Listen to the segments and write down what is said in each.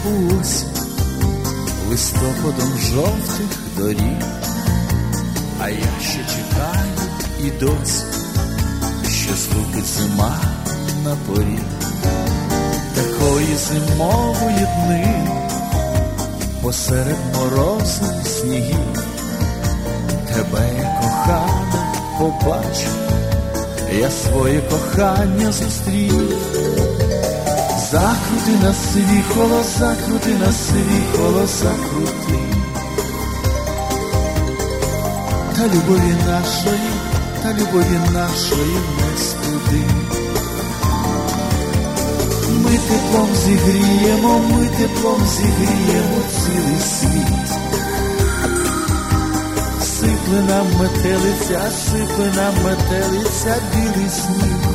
у осінь, листопадом жовтих доріг. А я ще чекаю і досі, що ступить зима на поріг. Такої зимової дни посеред морозу снігів. Тебе, я кохана, побачу, я своє кохання зустрів. Закрути на свій коло, закрути на свій коло, закрути. Та любові нашої не студи. Ми теплом зігріємо цілий світ. Сипле нам метелиця, білий сніг.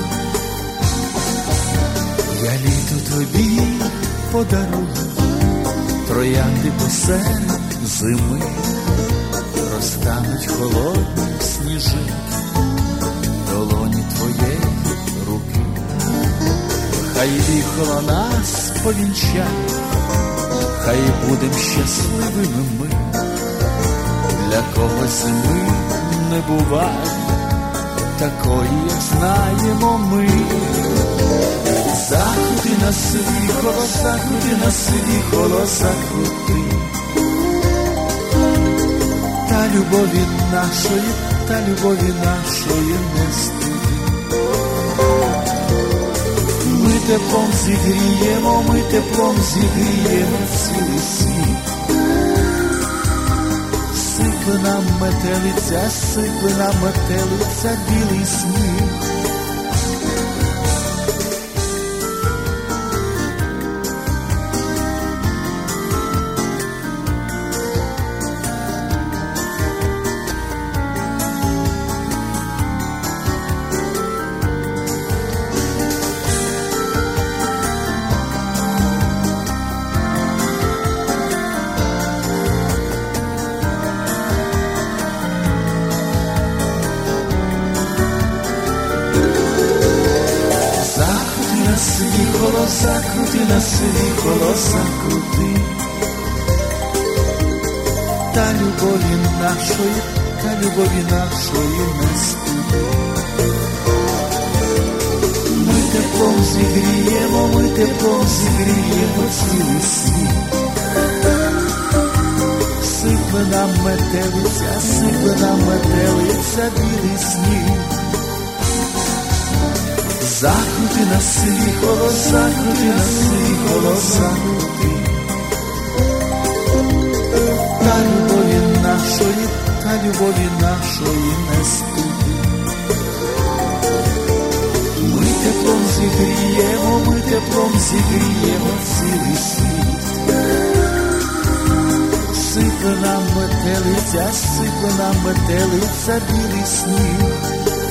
Я літо тобі подарую, троянди посеред зими. Розтануть холодні сніжинки, долоні твоєї руки. Хай віхола нас повінчає, хай будем щасливими ми. Для кого зими не буває, такої, як знаємо ми. Закрути на свій коло, закрути на свій коло, закрути. Та любові нашої не студи. Ми теплом зігріємо цілий світ. Сипле нам метелиця, білий сніг. Закрути на свій коло, закрути. Та любові нашої не студи. Ми теплом зігріємо цілий світ. Сипле нам метелиця, білий сніг. Закрути на свій коло, закрути на свій коло, закрути. Та любові нашої не студи. Ми теплом зігріємо цілий світ. Сипле нам метелиця, білий сніг.